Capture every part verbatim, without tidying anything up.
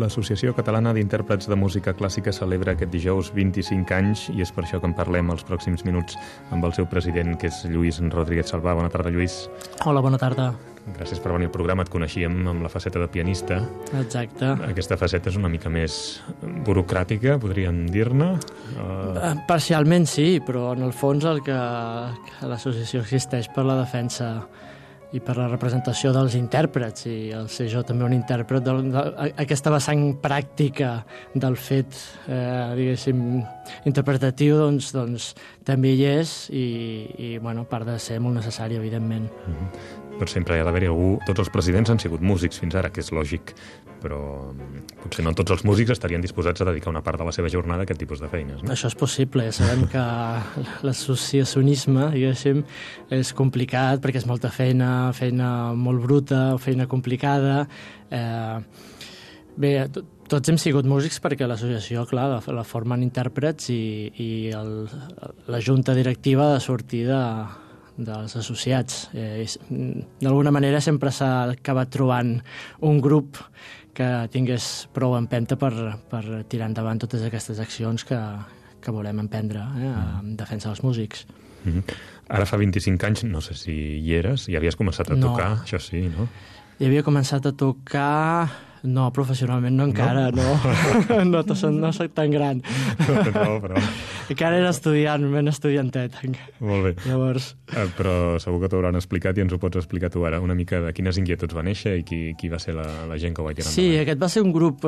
l'Associació Catalana d'Intèrprets de Música Clàssica celebra aquest dijous vint-i-cinc anys i és per això que en parlem els pròxims minuts amb el seu president, que és Lluís Rodríguez Salvà. Bona tarda, Lluís. Hola, bona tarda. Gràcies per venir al programa. Et coneixíem amb la faceta de pianista. Exacte. Aquesta faceta és una mica més burocràtica, podríem dir-ne? Uh... Parcialment sí, però en el fons el que, que l'associació existeix per la defensa i per la representació dels intèrprets, i el ser jo també un intèrpret, de, de, aquesta vessant pràctica del fet, eh, diguéssim, interpretatiu, doncs, doncs també hi és, i, i bueno, a part de ser molt necessari, evidentment. Mm-hmm. Però sempre hi ha d'haver-hi algú... Tots els presidents han sigut músics fins ara, que és lògic, però potser no tots els músics estarien disposats a dedicar una part de la seva jornada a aquest tipus de feines, no? Això és possible. Sabem que l'associacionisme, diguéssim, és complicat perquè és molta feina, feina molt bruta, feina complicada. Eh, bé, tots hem sigut músics perquè l'associació, clar, la, la formen intèrprets i, i el, la junta directiva ha de sortir de... dels associats. Eh, D'alguna manera sempre s'ha acabat trobant un grup que tingués prou empenta per, per tirar endavant totes aquestes accions que, que volem emprendre eh, en defensa dels músics. Mm-hmm. Ara fa vint-i-cinc anys, no sé si hi eres, i havies començat a tocar, no. Això sí, no? Hi havia començat a tocar... No, professionalment no encara, no. No, no, no soc tan gran. No, però... Encara era estudiant, ben estudiantet. Molt bé. Llavors... Eh, però segur que t'ho hauran explicat i ens ho pots explicar tu ara, una mica de quines inquietuds va néixer i qui, qui va ser la, la gent que ho va tirar endavant. Sí, aquest va ser un grup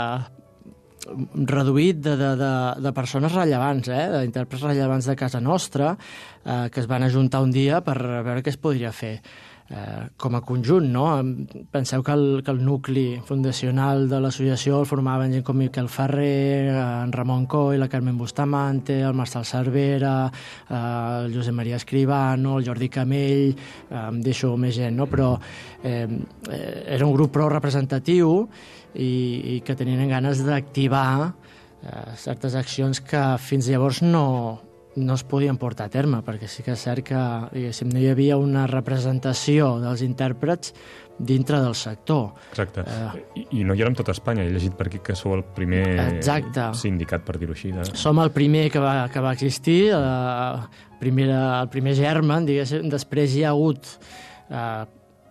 eh, reduït de, de, de, de persones rellevants, eh, d'intèrprets rellevants de casa nostra, eh, que es van ajuntar un dia per veure què es podria fer. Eh, com a conjunt, no? Penseu que el, que el nucli fundacional de l'associació el formaven gent com Miquel Ferrer, en Ramon Coll, la Carmen Bustamante, el Marcel Cervera, eh, el Josep Maria Escribano, el Jordi Camell, eh, em deixo més gent, no? Però eh, era un grup prou representatiu i, i que tenien ganes d'activar eh, certes accions que fins llavors no... no es podien portar a terme, perquè sí que és cert que no hi havia una representació dels intèrprets dintre del sector. Exacte. Eh... I, I no hi érem tot Espanya. He llegit per aquí que sou el primer Exacte. sindicat, per dir-ho així. De... Som el primer que va, que va existir, eh, primera, el primer germen, diguéssim. Després hi ha hagut eh,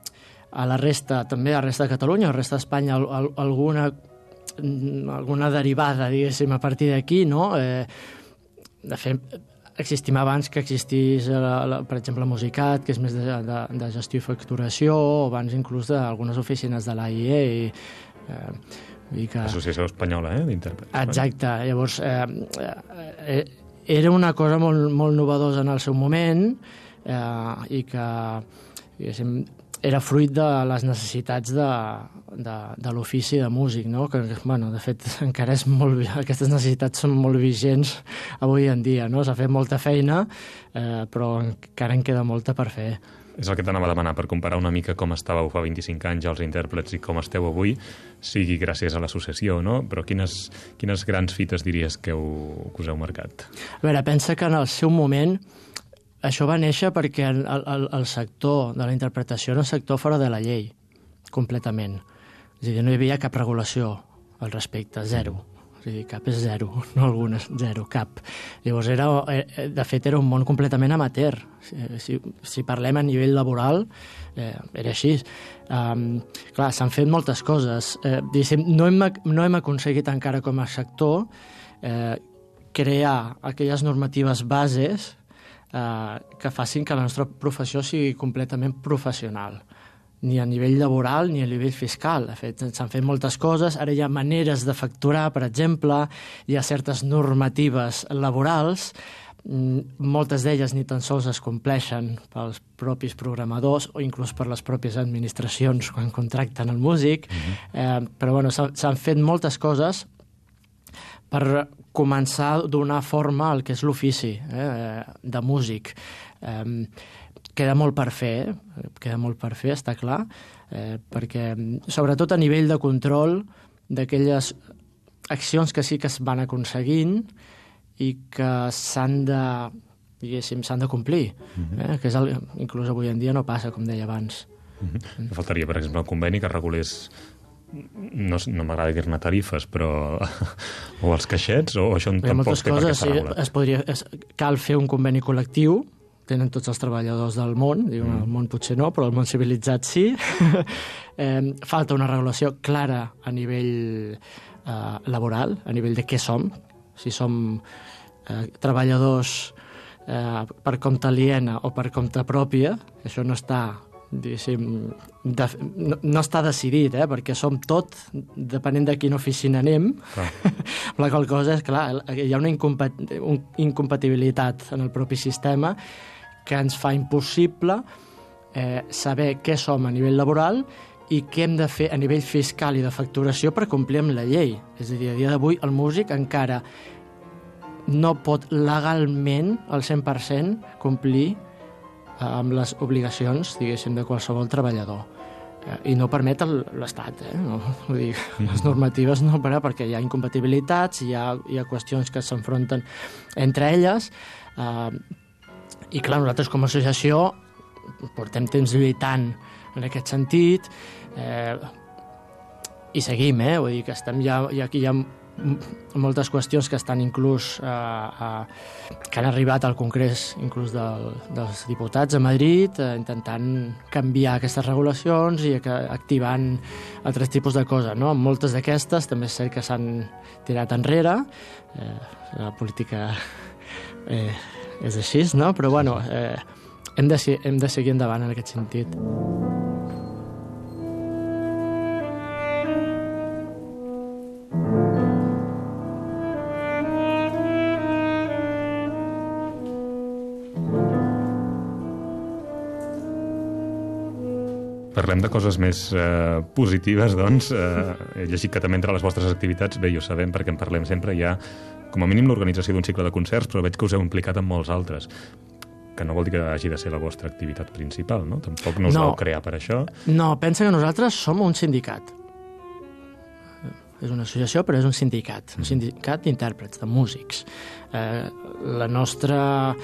a la resta, també a la resta de Catalunya, a la resta d'Espanya, alguna, alguna derivada, diguéssim, a partir d'aquí, no? Eh, de fet, existim abans que existís, la, la, per exemple, Musicat, que és més de, de, de gestió i facturació, o abans inclús d'algunes oficines de l'A I E. I, eh, que... Associació Espanyola, eh, d'intèrprets. Exacte. Llavors, eh, eh, era una cosa molt, molt novedosa en el seu moment eh, i que, diguéssim, era fruit de les necessitats de, de, de l'ofici de músic, no? Que, bueno, de fet, encara és molt... Aquestes necessitats són molt vigents avui en dia, no? S'ha fet molta feina, eh, però encara en queda molta per fer. És el que t'anava a demanar, per comparar una mica com estàveu fa vint-i-cinc anys els intèrprets i com esteu avui, sigui gràcies a l'associació, no? Però quines, quines grans fites diries que, heu, que us heu marcat? A veure, pensa que en el seu moment... Això va néixer perquè el, el, el sector de la interpretació era un sector fora de la llei, completament. És a dir, no hi havia cap regulació al respecte, zero. És a dir, cap és zero, no algunes, zero, cap. Llavors, era, de fet, era un món completament amateur. Si, si parlem a nivell laboral, eh, era així. Um, clar, s'han fet moltes coses. Eh, no, hem, no hem aconseguit encara com a sector eh, crear aquelles normatives bases Uh, que facin que la nostra professió sigui completament professional, ni a nivell laboral ni a nivell fiscal. De fet, s'han fet moltes coses, ara hi ha maneres de facturar, per exemple, hi ha certes normatives laborals, moltes d'elles ni tan sols es compleixen pels propis programadors o inclús per les pròpies administracions quan contracten el músic, mm-hmm. eh, però bueno, s'han fet moltes coses per començar a donar forma al que és l'ofici eh, de músic. Eh, queda molt per fer, eh? queda molt per fer, està clar, eh, perquè sobretot a nivell de control d'aquelles accions que sí que es van aconseguint i que s'han de, diguéssim, s'han de complir, eh? que és el, inclús avui en dia no passa, com deia abans. Mm-hmm. Faltaria, per exemple, un conveni que regulés no, no m'agrada dir-ne tarifes, però o els caixets, o això Hi ha tampoc moltes té per què coses, estar sí, regulat. es podria, es, cal fer un conveni col·lectiu, tenen tots els treballadors del món, diu, mm. el món potser no, però el món civilitzat sí. eh, falta una regulació clara a nivell eh, laboral, a nivell de què som, si som eh, treballadors eh, per compte aliena o per compte pròpia, això no està diguéssim, de, no, no està decidit, eh, perquè som tot, depenent de quina oficina anem, ah. la qual cosa és, clar, hi ha una incompat un, incompatibilitat en el propi sistema que ens fa impossible eh, saber què som a nivell laboral i què hem de fer a nivell fiscal i de facturació per complir amb la llei. És a dir, a dia d'avui el músic encara no pot legalment al cent per cent complir amb les obligacions, diguéssim, de qualsevol treballador. I no permet l'Estat, eh? No, vull dir, les normatives no, perquè hi ha incompatibilitats, hi ha, hi ha qüestions que s'enfronten entre elles, eh, i clar, nosaltres com a associació portem temps lluitant en aquest sentit, eh, i seguim, eh? Vull dir que estem ja, ja aquí hi ha moltes qüestions que estan inclús eh, eh, que han arribat al Congrés inclús del, dels diputats a Madrid eh, intentant canviar aquestes regulacions i que, activant altres tipus de coses, no? Moltes d'aquestes també és cert que s'han tirat enrere, eh, la política eh, és així, no? Però bueno, eh, hem, de, hem de seguir endavant en aquest sentit. Parlem de coses més eh, positives, doncs. Eh, he llegit que també entre les vostres activitats, bé, ho sabem perquè en parlem sempre, hi ha com a mínim l'organització d'un cicle de concerts, però veig que us heu implicat en molts altres, que no vol dir que hagi de ser la vostra activitat principal, no? Tampoc no us no. vau crear per això. No, pensa que nosaltres som un sindicat. És una associació, però és un sindicat. Un sindicat d'intèrprets, de músics. Eh, la nostra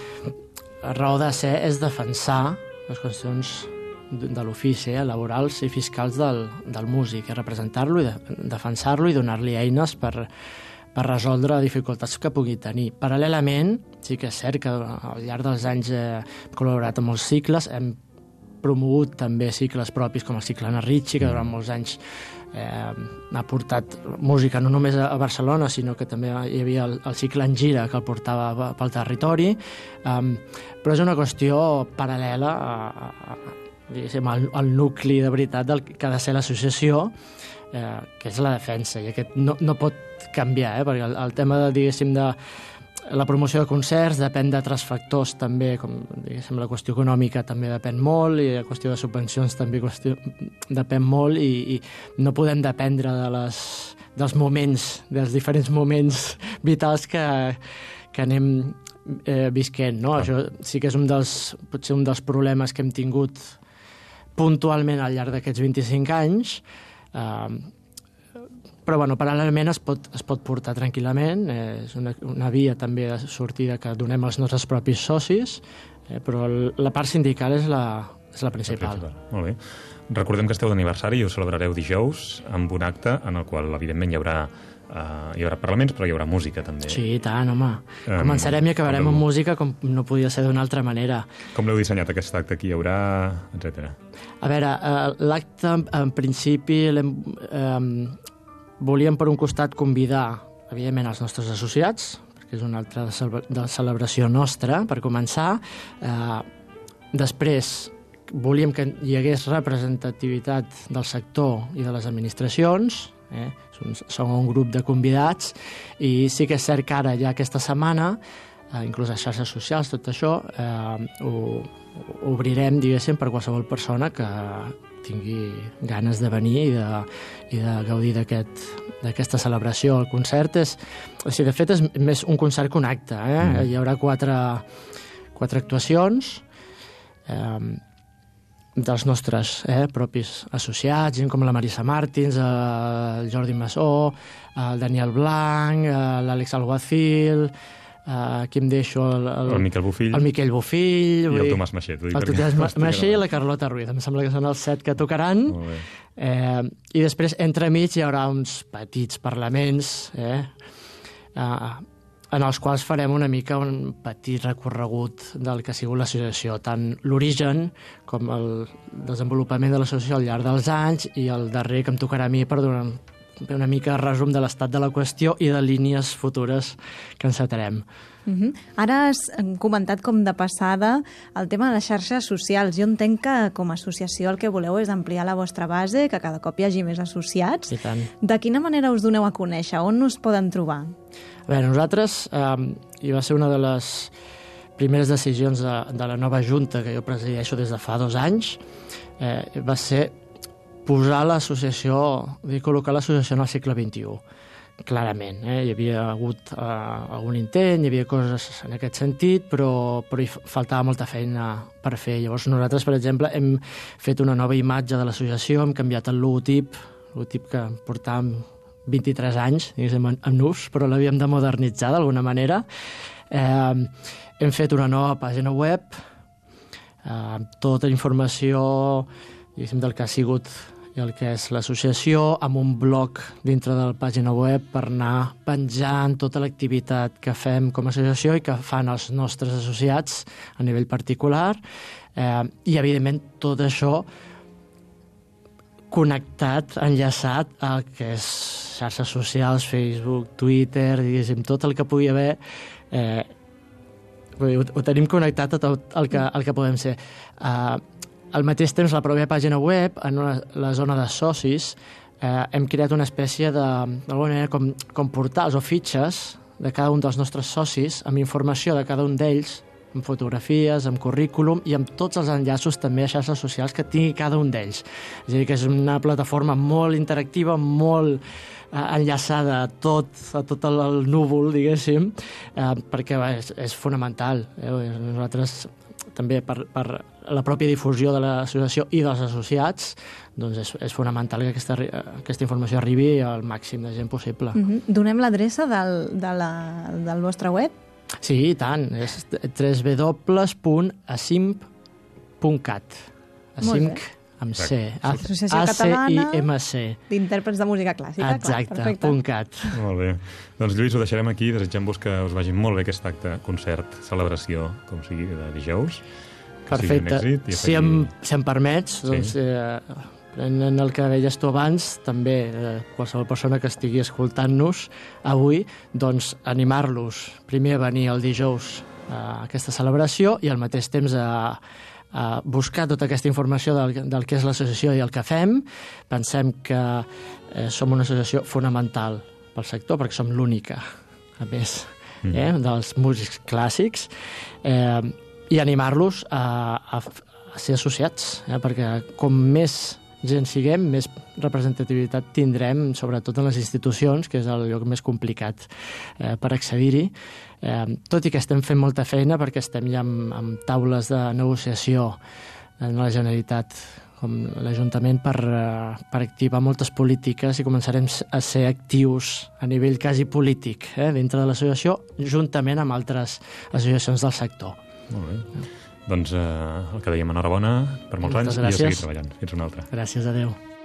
raó de ser és defensar les qüestions de l'ofici, eh, laborals i fiscals del, del músic, representar-lo i de, defensar-lo i donar-li eines per, per resoldre dificultats que pugui tenir. Paral·lelament, sí que és cert que al llarg dels anys eh, hem col·laborat amb molts cicles, hem promogut també cicles propis com el cicle Anna Ricci, que durant molts anys eh, ha portat música no només a Barcelona, sinó que també hi havia el, el cicle en gira que el portava pel territori, um, però és una qüestió paral·lela a, a, a El, el nucli de veritat del que ha de ser l'associació, eh, que és la defensa, i aquest no, no pot canviar, eh, perquè el, el tema de, diguéssim, de la promoció de concerts depèn d'altres factors també, com diguéssim, la qüestió econòmica també depèn molt, i la qüestió de subvencions també qüestió, depèn molt, i, i no podem dependre de les, dels moments, dels diferents moments vitals que, que anem eh, visquent, no? Ah. Això sí que és un dels, potser un dels problemes que hem tingut puntualment al llarg d'aquests vint-i-cinc anys, eh, però bueno, paral·lelament es pot, es pot portar tranquil·lament, eh, és una, una via també de sortida que donem als nostres propis socis, eh, però el, la part sindical és la, és la principal. La principal. Molt bé. Recordem que esteu d'aniversari i ho celebrareu dijous amb un acte en el qual evidentment hi haurà Uh, hi haurà parlaments, però hi haurà música també. Sí, i tant, home. Um, Començarem i acabarem com amb música com no podia ser d'una altra manera. Com l'heu dissenyat aquest acte? Qui hi haurà, etcètera? A veure, uh, l'acte en principi um, volíem per un costat convidar evidentment els nostres associats, perquè és una altra de celebració nostra, per començar. Uh, després volíem que hi hagués representativitat del sector i de les administracions, eh? Som un grup de convidats, i sí que és cert que ara ja aquesta setmana, eh, inclús a xarxes socials, tot això, eh, ho, ho obrirem, diguéssim, per qualsevol persona que tingui ganes de venir i de, i de gaudir d'aquest, d'aquesta celebració. El concert és, o sigui, de fet, és més un concert que un acte, eh? Mm. Hi haurà quatre, quatre actuacions, eh, dels nostres eh, propis associats, gent com la Marisa Martins, el Jordi Massó, el Daniel Blanc, l'Àlex Alguacil, Uh, aquí em deixo el, el, el Miquel Bofill, el Miquel Bofill i el Tomàs Maixet. El Tomàs Maixet i la Carlota Ruiz. Em sembla que són els set que tocaran. Eh, I després, entremig, hi haurà uns petits parlaments eh, uh, en els quals farem una mica un petit recorregut del que ha sigut l'associació, tant l'origen com el desenvolupament de l'associació al llarg dels anys, i el darrer que em tocarà a mi per donar una mica de resum de l'estat de la qüestió i de línies futures que encetarem. Uh-huh. Ara has comentat com de passada el tema de les xarxes socials. Jo entenc que com a associació el que voleu és ampliar la vostra base, que cada cop hi hagi més associats. I tant. De quina manera us doneu a conèixer? On us poden trobar? A veure, nosaltres, eh, i va ser una de les primeres decisions de, de la nova junta que jo presideixo des de fa dos anys, eh, va ser posar l'associació, dir, col·locar l'associació en el segle vint-i-u, clarament. Eh? Hi havia hagut eh, algun intent, hi havia coses en aquest sentit, però, però hi faltava molta feina per fer. Llavors nosaltres, per exemple, hem fet una nova imatge de l'associació, hem canviat el logotip, logotip que portàvem vint-i-tres anys, diguéssim, en, en ús, però l'havíem de modernitzar d'alguna manera. Eh, hem fet una nova pàgina web, eh, tota la informació, diguéssim, del que ha sigut i el que és l'associació, amb un blog dintre de la pàgina web per anar penjant tota l'activitat que fem com a associació i que fan els nostres associats a nivell particular. Eh, I, evidentment, tot això connectat, enllaçat al que és xarxes socials, Facebook, Twitter, diguéssim, tot el que pugui haver, eh, ho, ho tenim connectat a tot el que, el que podem ser. Eh, Al mateix temps, la pròpia pàgina web, en una, la zona de socis, eh, hem creat una espècie de, d'alguna manera, com, com portals o fitxes de cada un dels nostres socis, amb informació de cada un d'ells, amb fotografies, amb currículum i amb tots els enllaços també a xarxes socials que tingui cada un d'ells. És a dir, que és una plataforma molt interactiva, molt eh, enllaçada a tot, a tot el, el núvol, diguéssim, eh, perquè va, és, és fonamental. Eh? Nosaltres també per, per la pròpia difusió de l'associació i dels associats, doncs és, és fonamental que aquesta, aquesta informació arribi al màxim de gent possible. Uh-huh. Donem l'adreça del, de la, del vostre web? Sí, i tant. És w w w punt asimp punt cat. Asimp amb C. Associació Catalana A C I M C. d'Intèrprets de Música Clàssica. Exacte, clar, punt cat. Molt bé. Doncs, Lluís, ho deixarem aquí. Desitgem-vos que us vagi molt bé aquest acte, concert, celebració, com sigui, de dijous. Que perfecte. Sigui un èxit. I si, em, si em permets, sí. doncs, eh, en, en el que deies tu abans, també eh, qualsevol persona que estigui escoltant-nos avui, doncs animar-los primer a venir el dijous a aquesta celebració i al mateix temps a a buscar tota aquesta informació del, del que és l'associació i el que fem. Pensem que eh, som una associació fonamental pel sector, perquè som l'única, a més, eh, dels músics clàssics, eh, i animar-los a, a, a ser associats, eh, perquè com més gent siguem, més representativitat tindrem, sobretot en les institucions, que és el lloc més complicat eh, per accedir-hi. Eh, tot i que estem fent molta feina, perquè estem ja amb, amb taules de negociació en la Generalitat, com l'Ajuntament, per, eh, per activar moltes polítiques, i començarem a ser actius a nivell quasi polític eh, dintre de l'associació, juntament amb altres associacions del sector. Molt bé. Doncs eh, el que dèiem, enhorabona per molts Moltes anys gràcies. I a seguir treballant. Fins una altra. Gràcies, adeu.